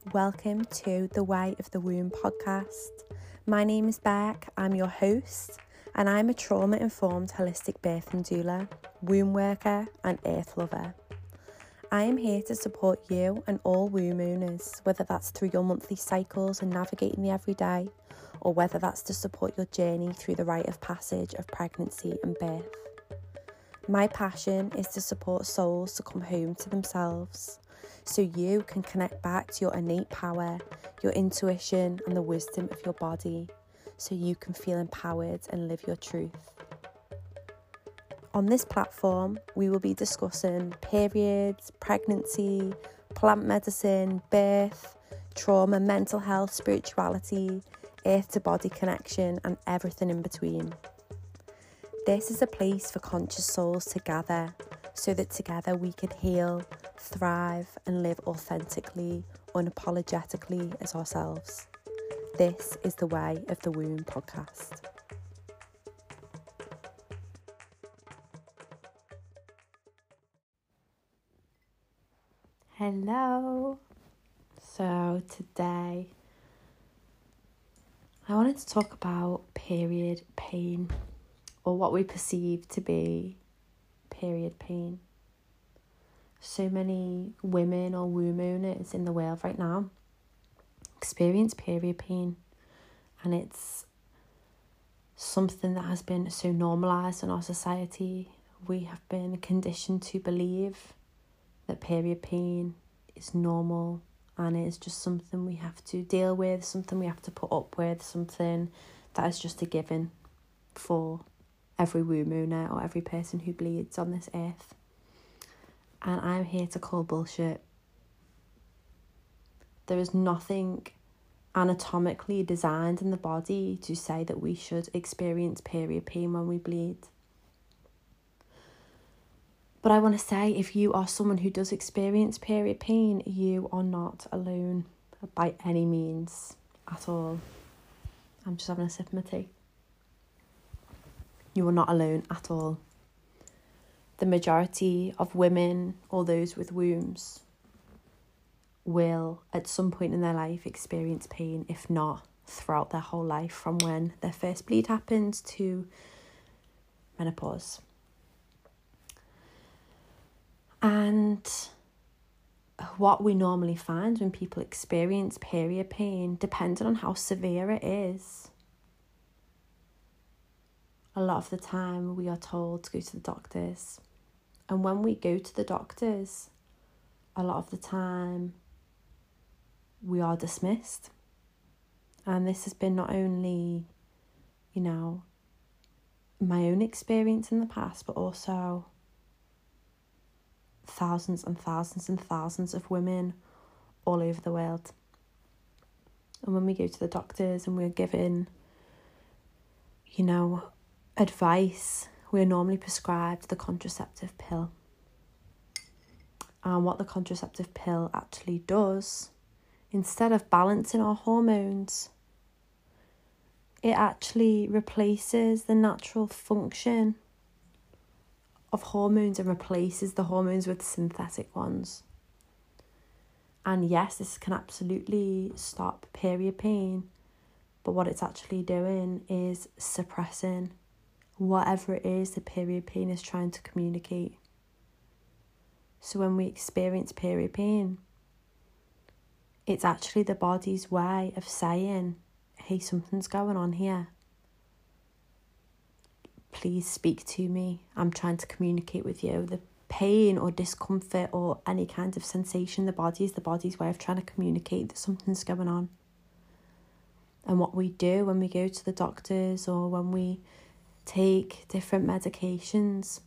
Welcome to the Way of the Womb podcast. My name is Beck, I'm your host, and I'm a trauma-informed holistic birth and doula, womb worker and earth lover. I am here to support you and all womb owners, whether that's through your monthly cycles and navigating the everyday, or whether that's to support your journey through the rite of passage of pregnancy and birth. My passion is to support souls to come home to themselves, so you can connect back to your innate power, your intuition and the wisdom of your body, so you can feel empowered and live your truth. On this platform, we will be discussing periods, pregnancy, plant medicine, birth, trauma, mental health, spirituality, earth to body connection and everything in between. This is a place for conscious souls to gather so that together we can heal, thrive and live authentically, unapologetically as ourselves. This is the Way of the Womb podcast. Hello. So today I wanted to talk about period pain, or what we perceive to be period pain. So many women or womb owners in the world right now experience period pain, and it's something that has been so normalised in our society. We have been conditioned to believe that period pain is normal and it's just something we have to deal with, something we have to put up with, something that is just a given for every womb owner or every person who bleeds on this earth. And I'm here to call bullshit. There is nothing anatomically designed in the body to say that we should experience period pain when we bleed. But I want to say, if you are someone who does experience period pain, you are not alone by any means at all. I'm just having a sip of my tea. You are not alone at all. The majority of women or those with wombs will at some point in their life experience pain, if not throughout their whole life, from when their first bleed happens to menopause. And what we normally find when people experience period pain, depending on how severe it is, a lot of the time we are told to go to the doctors. And when we go to the doctors, a lot of the time we are dismissed. And this has been not only, my own experience in the past, but also thousands and thousands and thousands of women all over the world. And when we go to the doctors and we're given, advice, we're normally prescribed the contraceptive pill. And what the contraceptive pill actually does, instead of balancing our hormones, it actually replaces the natural function of hormones and replaces the hormones with synthetic ones. And yes, this can absolutely stop period pain, but what it's actually doing is suppressing whatever it is the period pain is trying to communicate. So when we experience period pain, it's actually the body's way of saying, hey, something's going on here. Please speak to me. I'm trying to communicate with you. The pain or discomfort or any kind of sensation in the body is the body's way of trying to communicate that something's going on. And what we do when we go to the doctors or when we take different medications,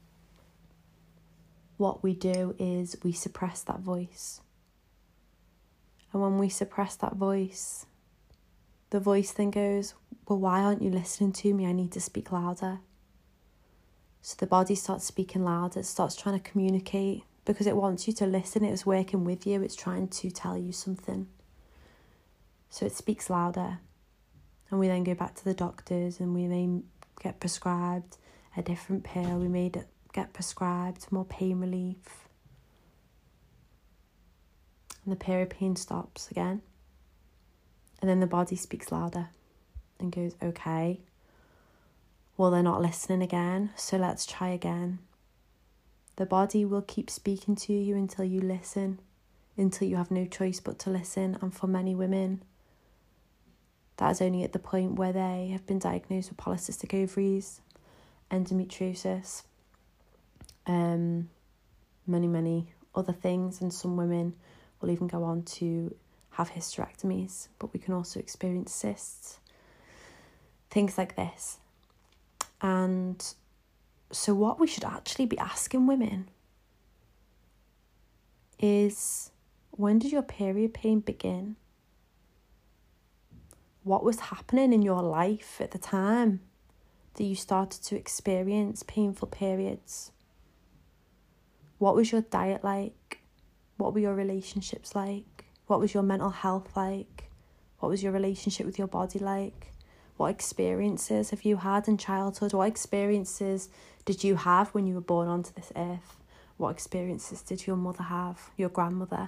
what we do is we suppress that voice. And when we suppress that voice, the voice then goes, well, why aren't you listening to me? I need to speak louder. So the body starts speaking louder, it starts trying to communicate because it wants you to listen. It's working with you. It's trying to tell you something. So it speaks louder. And we then go back to the doctors and we may get prescribed a different pill. We may get prescribed more pain relief. And the period pain stops again. And then the body speaks louder and goes, okay, well, they're not listening again, so let's try again. The body will keep speaking to you until you listen, until you have no choice but to listen. And for many women, that is only at the point where they have been diagnosed with polycystic ovaries, endometriosis, many other things. And some women will even go on to have hysterectomies, but we can also experience cysts, things like this. And so what we should actually be asking women is, when did your period pain begin? What was happening in your life at the time that you started to experience painful periods? What was your diet like? What were your relationships like? What was your mental health like? What was your relationship with your body like? What experiences have you had in childhood? What experiences did you have when you were born onto this earth? What experiences did your mother have, your grandmother?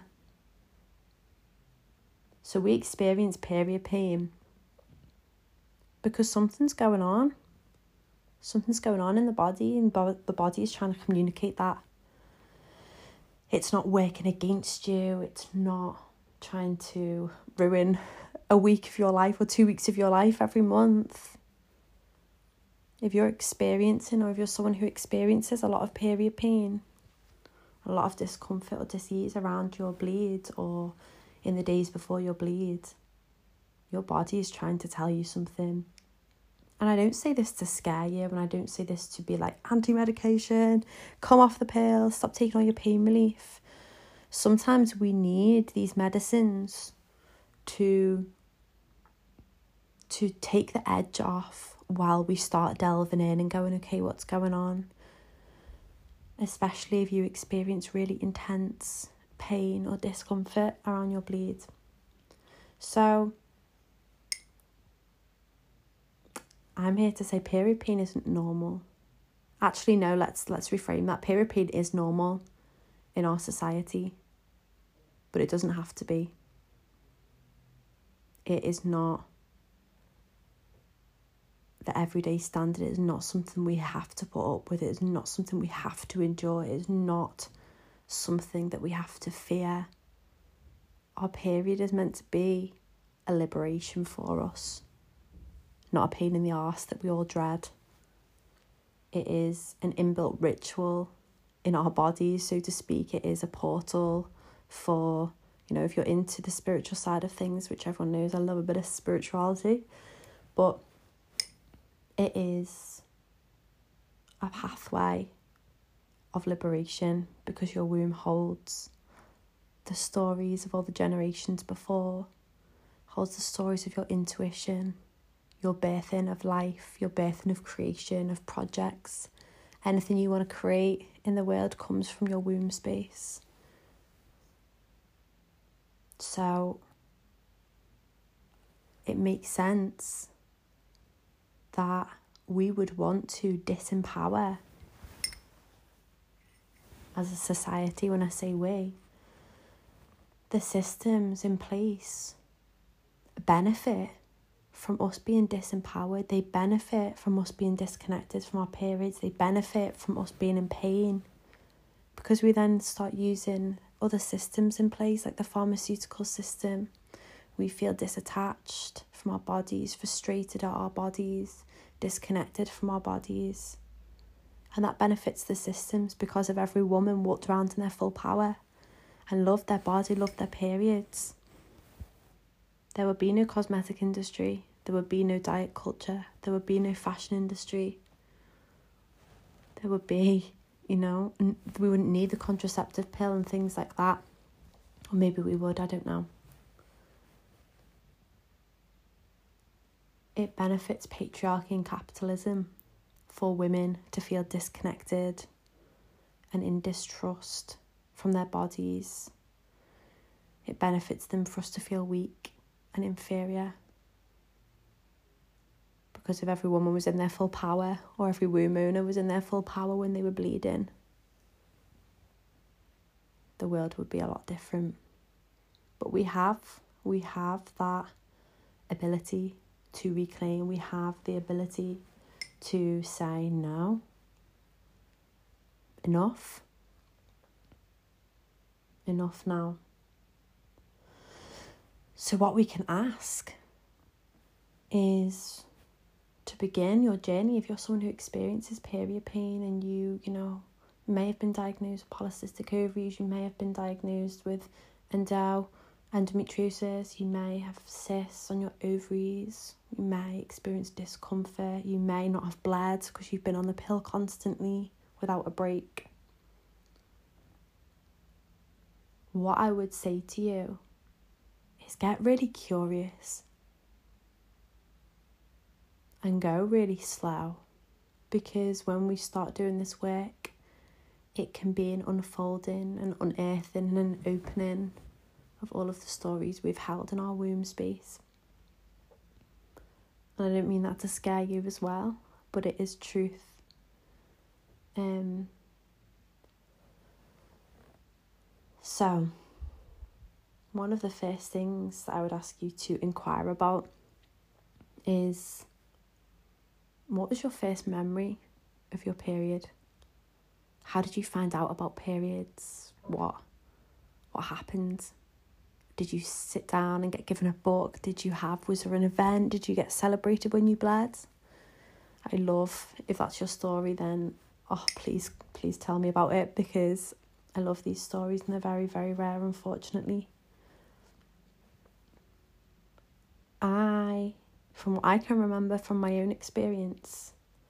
So we experience period pain because something's going on. Something's going on in the body, and the body is trying to communicate that. It's not working against you. It's not trying to ruin a week of your life or 2 weeks of your life every month. If you're experiencing, or if you're someone who experiences a lot of period pain, a lot of discomfort or disease around your bleed or in the days before your bleed, your body is trying to tell you something. And I don't say this to scare you, and I don't say this to be like anti-medication, come off the pill, stop taking all your pain relief. Sometimes we need these medicines to take the edge off while we start delving in and going, okay, what's going on? Especially if you experience really intense pain or discomfort around your bleed. So I'm here to say period pain isn't normal. Actually, no, let's reframe that. Period pain is normal in our society, but it doesn't have to be. It is not the everyday standard. It is not something we have to put up with. It is not something we have to endure. It is not something that we have to fear. Our period is meant to be a liberation for us, not a pain in the arse that we all dread. It is an inbuilt ritual in our bodies, so to speak. It is a portal for, if you're into the spiritual side of things, which everyone knows I love a bit of spirituality, but it is a pathway of liberation, because your womb holds the stories of all the generations before, holds the stories of your intuition, your birthing of life, your birthing of creation, of projects. Anything you want to create in the world comes from your womb space. So it makes sense that we would want to disempower, as a society, when I say we, the systems in place benefit from us being disempowered. They benefit from us being disconnected from our periods. They benefit from us being in pain, because we then start using other systems in place, like the pharmaceutical system. We feel disattached from our bodies, frustrated at our bodies, disconnected from our bodies. And that benefits the systems, because if every woman walked around in their full power and loved their body, loved their periods, there would be no cosmetic industry, there would be no diet culture, there would be no fashion industry. There would be, we wouldn't need the contraceptive pill and things like that. Or maybe we would, I don't know. It benefits patriarchy and capitalism for women to feel disconnected and in distrust from their bodies. It benefits them for us to feel weak and inferior. Because if every woman was in their full power, or every womb owner was in their full power when they were bleeding, the world would be a lot different. But we have that ability to reclaim. We have the ability to say no, enough now. So what we can ask is to begin your journey. If you're someone who experiences period pain and you may have been diagnosed with polycystic ovaries, you may have been diagnosed with endometriosis, you may have cysts on your ovaries, you may experience discomfort, you may not have bled because you've been on the pill constantly without a break. What I would say to you is get really curious and go really slow, because when we start doing this work, it can be an unfolding, an unearthing, and an opening of all of the stories we've held in our womb space. And I don't mean that to scare you as well, but it is truth. So, one of the first things that I would ask you to inquire about is, what was your first memory of your period? How did you find out about periods? What happened? Did you sit down and get given a book? Was there an event? Did you get celebrated when you bled? I love, if that's your story, then please tell me about it, because I love these stories and they're very, very rare, unfortunately. From what I can remember from my own experience,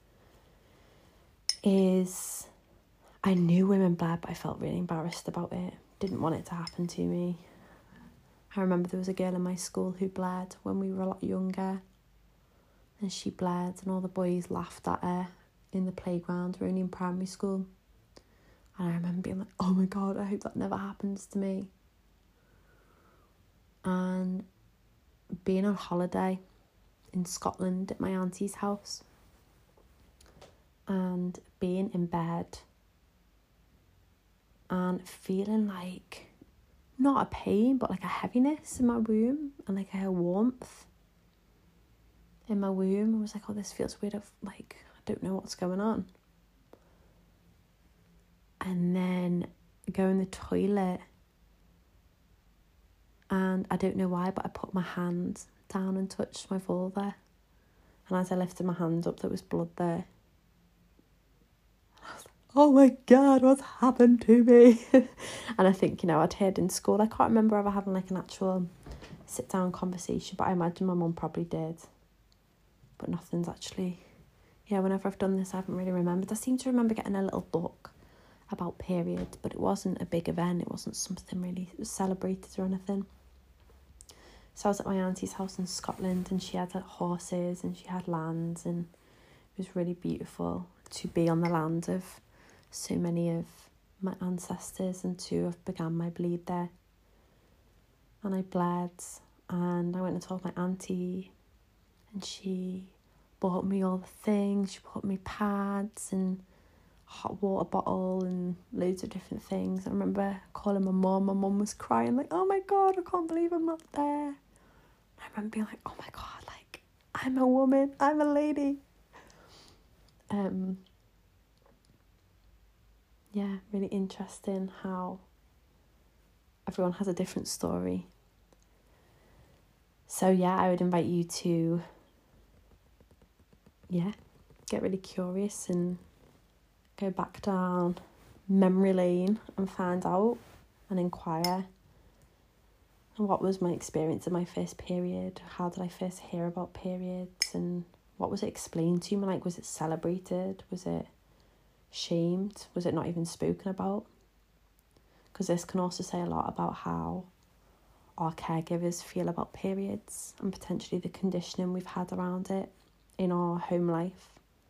is I knew women bled, but I felt really embarrassed about it. Didn't want it to happen to me. I remember there was a girl in my school who bled when we were a lot younger, and she bled and all the boys laughed at her in the playground. We were only in primary school. And I remember being like, oh my God, I hope that never happens to me. And being on holiday in Scotland at my auntie's house and being in bed and feeling like, not a pain, but like a heaviness in my womb and like a warmth in my womb. I was like, oh, this feels weird. I don't know what's going on. And then go in the toilet, and I don't know why, but I put my hand down and touched my vulva. And as I lifted my hand up, there was blood there. I was like, oh my God, what's happened to me? And I think, I'd heard in school, I can't remember ever having like an actual sit down conversation, but I imagine my mum probably did. But nothing's actually, whenever I've done this, I haven't really remembered. I seem to remember getting a little book about periods, but it wasn't a big event. It wasn't something really celebrated or anything. So I was at my auntie's house in Scotland, and she had horses and she had lands, and it was really beautiful to be on the land of so many of my ancestors and to have begun my bleed there. And I bled, and I went and told my auntie, and she bought me all the things. She bought me pads and hot water bottle and loads of different things. I remember calling my mum. My mum was crying like, oh my God, I can't believe I'm not there. I remember being like, oh my God, like, I'm a woman, I'm a lady. Really interesting how everyone has a different story. So I would invite you to get really curious and go back down memory lane and find out and inquire. And what was my experience of my first period? How did I first hear about periods? And what was it explained to me? Like, was it celebrated? Was it shamed? Was it not even spoken about? Because this can also say a lot about how our caregivers feel about periods and potentially the conditioning we've had around it in our home life.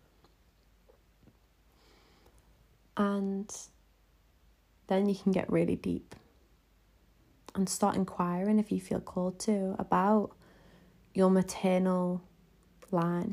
And then you can get really deep and start inquiring, if you feel called to, about your maternal line.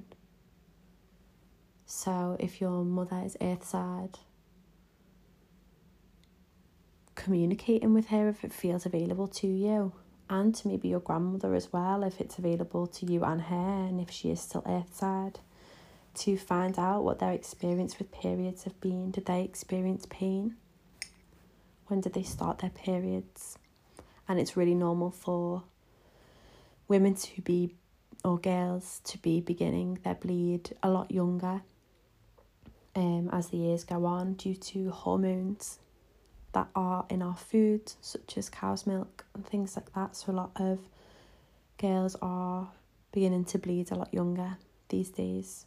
So if your mother is earthside, communicating with her if it feels available to you, and to maybe your grandmother as well, if it's available to you and her, and if she is still earthside, to find out what their experience with periods have been. Did they experience pain? When did they start their periods? And it's really normal for women to be, or girls to be, beginning their bleed a lot younger as the years go on, due to hormones that are in our food, such as cow's milk and things like that. So a lot of girls are beginning to bleed a lot younger these days.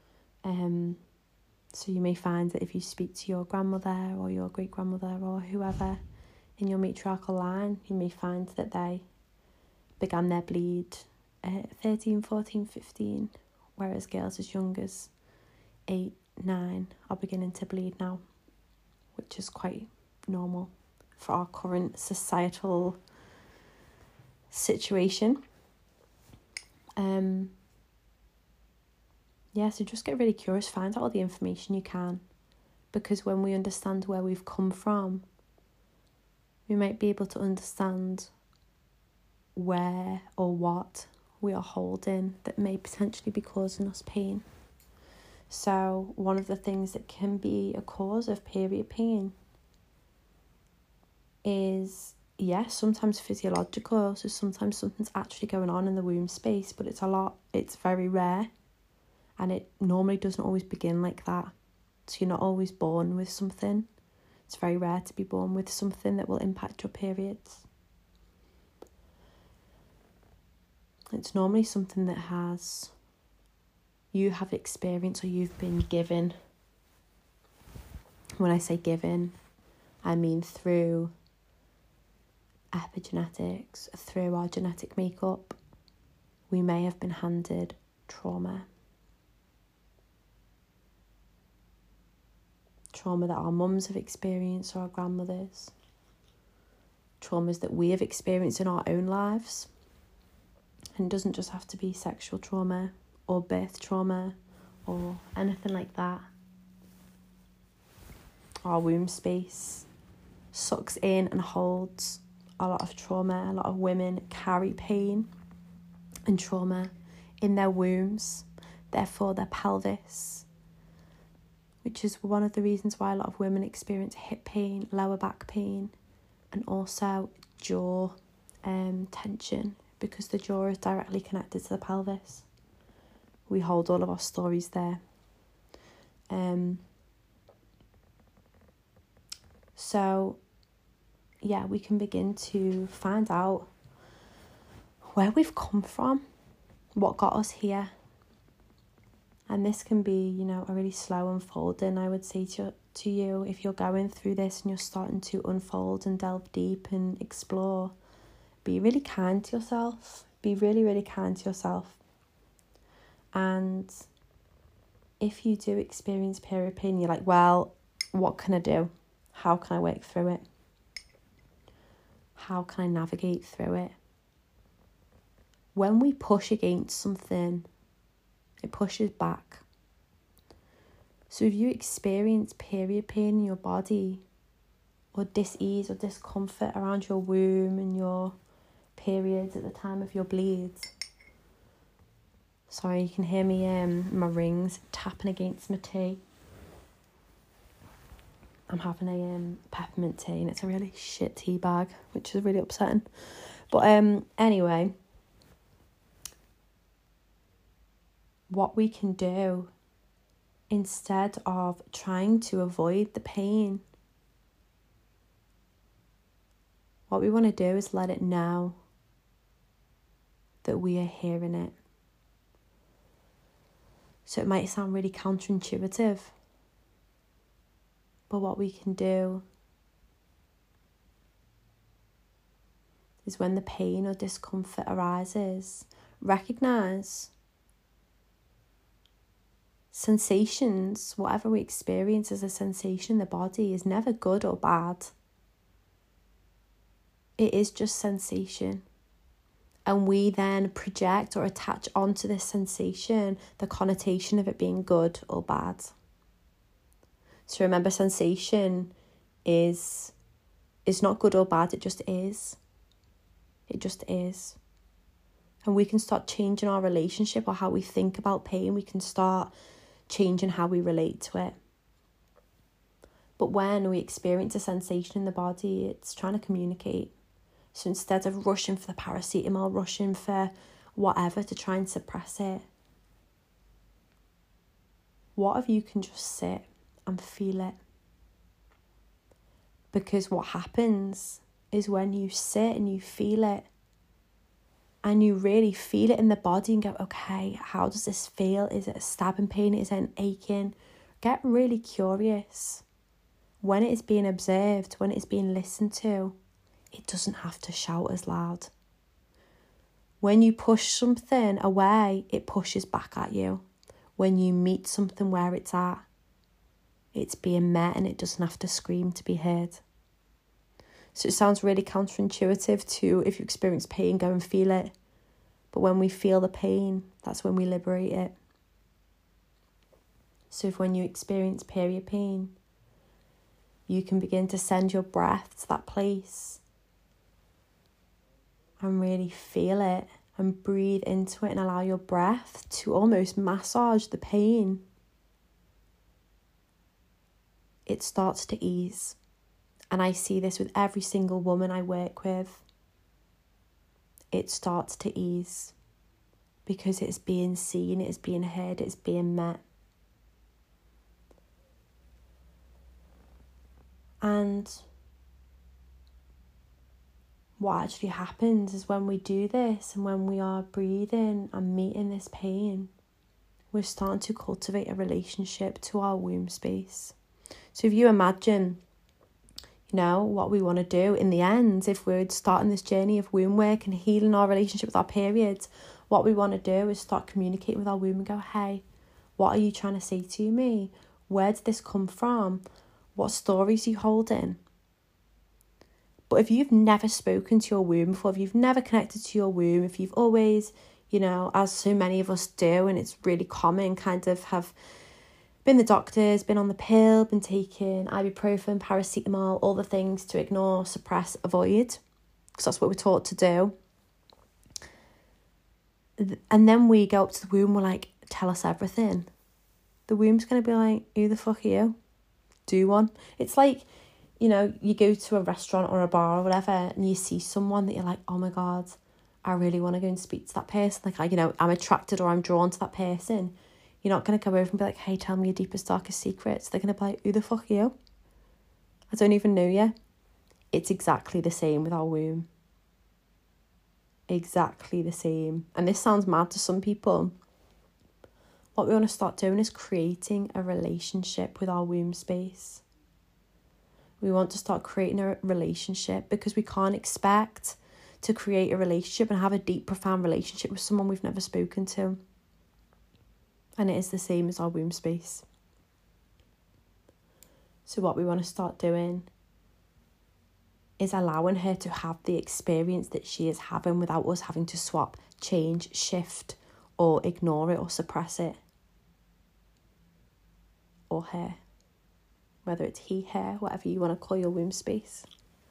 So you may find that if you speak to your grandmother or your great-grandmother or whoever in your matriarchal line, you may find that they began their bleed at 13, 14, 15, whereas girls as young as 8, 9 are beginning to bleed now, which is quite normal for our current societal situation. So just get really curious, find out all the information you can, because when we understand where we've come from, we might be able to understand where or what we are holding that may potentially be causing us pain. So one of the things that can be a cause of period pain is, sometimes physiological, so sometimes something's actually going on in the womb space, but it's very rare, and it normally doesn't always begin like that. So you're not always born with something. It's very rare to be born with something that will impact your periods. It's normally something that you have experienced or you've been given. When I say given, I mean through epigenetics, through our genetic makeup. We may have been handed trauma that our mums have experienced, or our grandmothers, traumas that we have experienced in our own lives. And it doesn't just have to be sexual trauma or birth trauma or anything like that. Our womb space sucks in and holds a lot of trauma. A lot of women carry pain and trauma in their wombs, therefore their pelvis, which is one of the reasons why a lot of women experience hip pain, lower back pain, and also jaw tension, because the jaw is directly connected to the pelvis. We hold all of our stories there. We can begin to find out where we've come from, what got us here. And this can be, a really slow unfolding, I would say to you, if you're going through this and you're starting to unfold and delve deep and explore. Be really kind to yourself. Be really, really kind to yourself. And if you do experience period pain, you're like, well, what can I do? How can I work through it? How can I navigate through it? When we push against something, it pushes back. So if you experience period pain in your body, or dis-ease or discomfort around your womb and your periods at the time of your bleeds. Sorry, you can hear me, my rings tapping against my tea. I'm having a peppermint tea, and it's a really shit tea bag, which is really upsetting. But anyway, what we can do, instead of trying to avoid the pain, what we want to do is let it know that we are hearing it. So it might sound really counterintuitive, but what we can do is, when the pain or discomfort arises, recognize sensations. Whatever we experience as a sensation in the body is never good or bad. It is just sensation. And we then project or attach onto this sensation the connotation of it being good or bad. So remember, sensation is not good or bad, it just is. It just is. And we can start changing our relationship or how we think about pain. We can start changing how we relate to it. But when we experience a sensation in the body, it's trying to communicate. So instead of rushing for the paracetamol, rushing for whatever to try and suppress it, what if you can just sit and feel it? Because what happens is when you sit and you feel it, and you really feel it in the body and go, okay, how does this feel? Is it a stabbing pain? Is it an aching? Get really curious. When it is being observed, when it is being listened to, it doesn't have to shout as loud. When you push something away, it pushes back at you. When you meet something where it's at, it's being met and it doesn't have to scream to be heard. So it sounds really counterintuitive to, if you experience pain, go and feel it. But when we feel the pain, that's when we liberate it. So if when you experience period pain, you can begin to send your breath to that place and really feel it and breathe into it and allow your breath to almost massage the pain. It starts to ease. And I see this with every single woman I work with. It starts to ease because it's being seen, it's being heard, it's being met. And what actually happens is when we do this and when we are breathing and meeting this pain, we're starting to cultivate a relationship to our womb space. So if you imagine, what we want to do in the end, if we're starting this journey of womb work and healing our relationship with our periods, what we want to do is start communicating with our womb and go, hey, what are you trying to say to me? Where did this come from? What stories are you holding? But if you've never spoken to your womb before, if you've never connected to your womb, if you've always, as so many of us do, and it's really common, kind of have been the doctors, been on the pill, been taking ibuprofen, paracetamol, all the things to ignore, suppress, avoid, because that's what we're taught to do. And then we go up to the womb, we're like, tell us everything. The womb's going to be like, who the fuck are you? Do one. It's like, you go to a restaurant or a bar or whatever and you see someone that you're like, oh my God, I really want to go and speak to that person. Like, I'm attracted or I'm drawn to that person. You're not going to come over and be like, hey, tell me your deepest, darkest secrets. They're going to be like, who the fuck are you? I don't even know you. It's exactly the same with our womb. Exactly the same. And this sounds mad to some people. What we want to start doing is creating a relationship with our womb space. We want to start creating a relationship because we can't expect to create a relationship and have a deep, profound relationship with someone we've never spoken to. And it is the same as our womb space. So what we want to start doing is allowing her to have the experience that she is having without us having to swap, change, shift, or ignore it or suppress it. Or her. Whether it's he, her, whatever you want to call your womb space.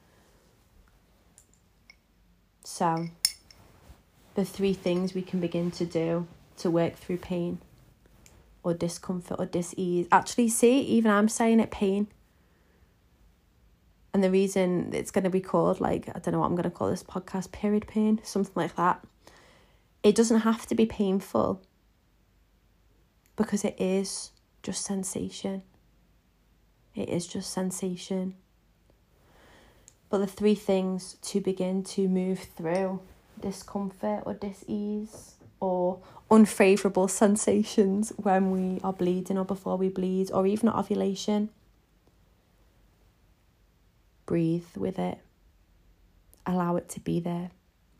So, the 3 things we can begin to do to work through pain or discomfort or dis-ease. Actually, see, even I'm saying it, pain. And the reason it's going to be called, I don't know what I'm going to call this podcast, period pain, something like that. It doesn't have to be painful because it is just sensation. It is just sensation. But the 3 things to begin to move through discomfort or dis-ease or unfavourable sensations when we are bleeding or before we bleed or even at ovulation. Breathe with it. Allow it to be there.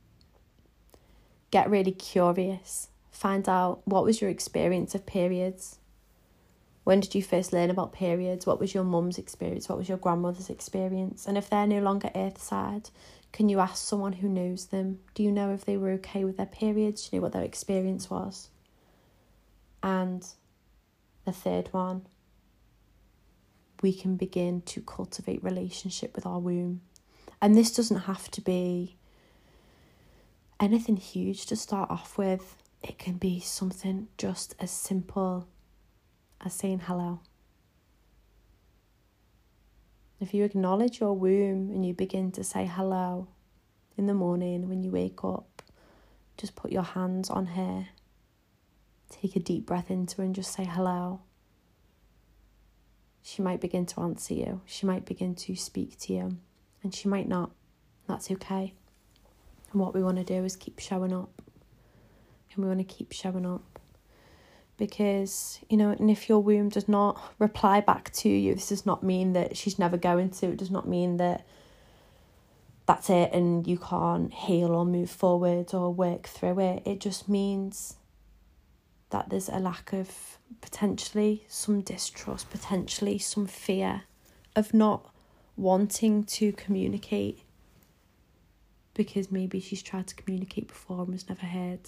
Get really curious. Find out, what was your experience of periods? When did you first learn about periods? What was your mum's experience? What was your grandmother's experience? And if they're no longer earthside, can you ask someone who knows them? Do you know if they were okay with their periods? Do you know what their experience was? And the 3rd one, we can begin to cultivate relationship with our womb. And this doesn't have to be, anything huge to start off with. It can be something just as simple as saying hello. If you acknowledge your womb and you begin to say hello in the morning when you wake up, just put your hands on her. Take a deep breath into her and just say hello. She might begin to answer you. She might begin to speak to you. And she might not. That's okay. And what we want to do is keep showing up. And we want to keep showing up. Because, and if your womb does not reply back to you, this does not mean that she's never going to. It does not mean that that's it and you can't heal or move forward or work through it. It just means that there's a lack of potentially some distrust, potentially some fear of not wanting to communicate, because maybe she's tried to communicate before and was never heard.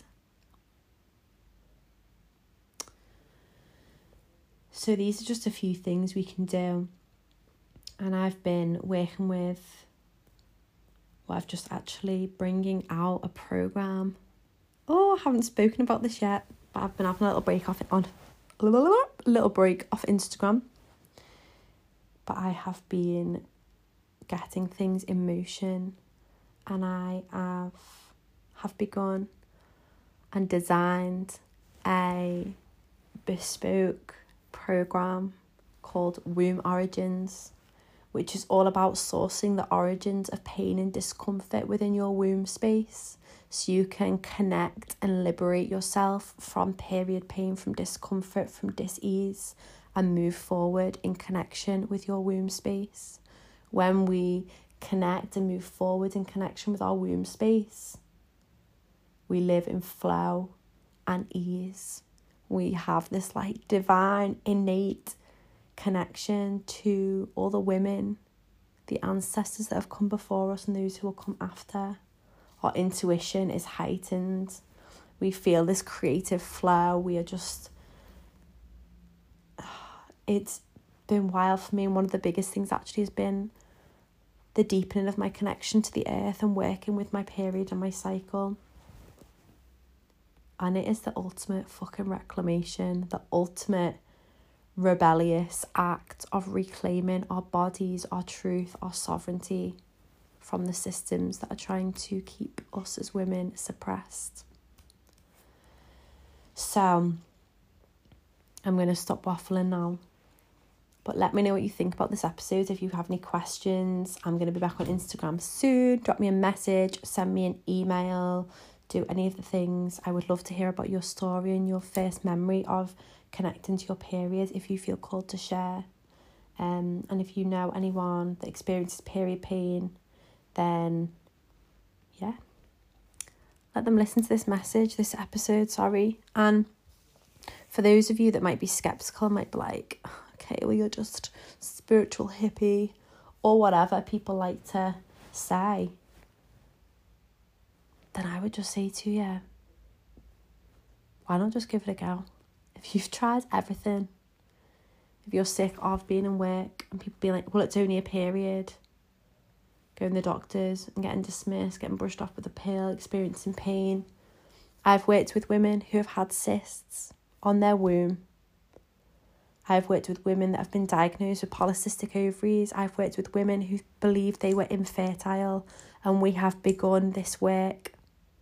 So these are just a few things we can do. And I've been working with, I've just actually bringing out a program. I haven't spoken about this yet, but I've been having a little break off Instagram. But I have been getting things in motion, and I have begun and designed a bespoke program called Womb Origins, which is all about sourcing the origins of pain and discomfort within your womb space, so you can connect and liberate yourself from period pain, from discomfort, from dis-ease, and move forward in connection with your womb space. When we connect and move forward in connection with our womb space, we live in flow and ease. We have this divine, innate connection to all the women, the ancestors that have come before us and those who will come after. Our intuition is heightened. We feel this creative flow. We are just... It's been wild for me, and one of the biggest things actually has been the deepening of my connection to the earth and working with my period and my cycle. And it is the ultimate fucking reclamation, the ultimate rebellious act of reclaiming our bodies, our truth, our sovereignty from the systems that are trying to keep us as women suppressed. So, I'm going to stop waffling now. But let me know what you think about this episode. If you have any questions, I'm going to be back on Instagram soon. Drop me a message, send me an email, do any of the things. I would love to hear about your story and your first memory of connecting to your period, if you feel called to share. And if you know anyone that experiences period pain, then let them listen to this episode. And for those of you that might be skeptical, might be like, okay, well, you're just spiritual hippie or whatever people like to say, then I would just say to you, why not just give it a go? If you've tried everything, if you're sick of being in work and people being like, well, it's only a period, going to the doctors and getting dismissed, getting brushed off with a pill, experiencing pain. I've worked with women who have had cysts on their womb. I've worked with women that have been diagnosed with polycystic ovaries. I've worked with women who believed they were infertile, and we have begun this work.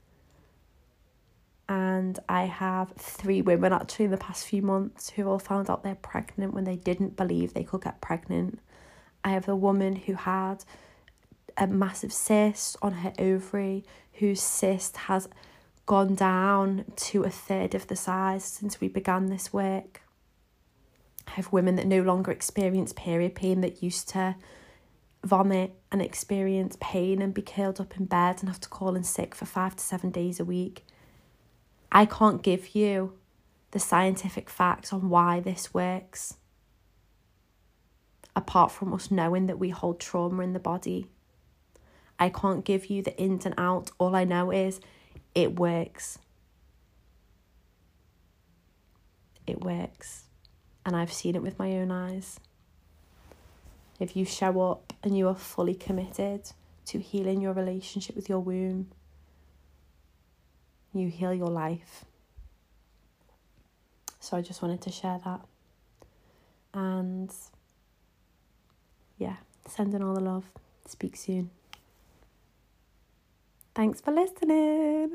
And I have 3 women actually in the past few months who all found out they're pregnant when they didn't believe they could get pregnant. I have a woman who had a massive cyst on her ovary, whose cyst has gone down to 1/3 of the size since we began this work. I have women that no longer experience period pain, that used to vomit and experience pain and be curled up in bed and have to call in sick for 5 to 7 days a week. I can't give you the scientific facts on why this works, apart from us knowing that we hold trauma in the body. I can't give you the ins and outs. All I know is it works. It works. And I've seen it with my own eyes. If you show up and you are fully committed to healing your relationship with your womb, you heal your life. So I just wanted to share that. And yeah, sending all the love. Speak soon. Thanks for listening.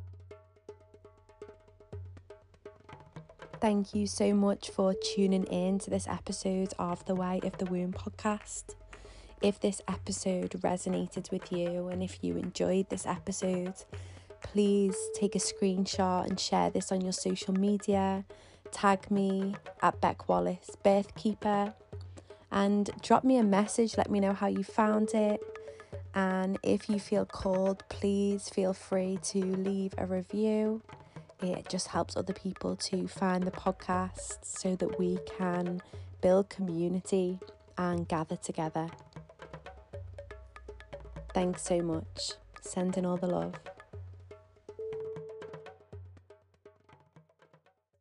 Thank you so much for tuning in to this episode of the Way of the Womb podcast. If this episode resonated with you and if you enjoyed this episode, please take a screenshot and share this on your social media. Tag me at Beck Wallace Birthkeeper and drop me a message. Let me know how you found it. And if you feel called, please feel free to leave a review. It just helps other people to find the podcast so that we can build community and gather together. Thanks so much. Sending all the love.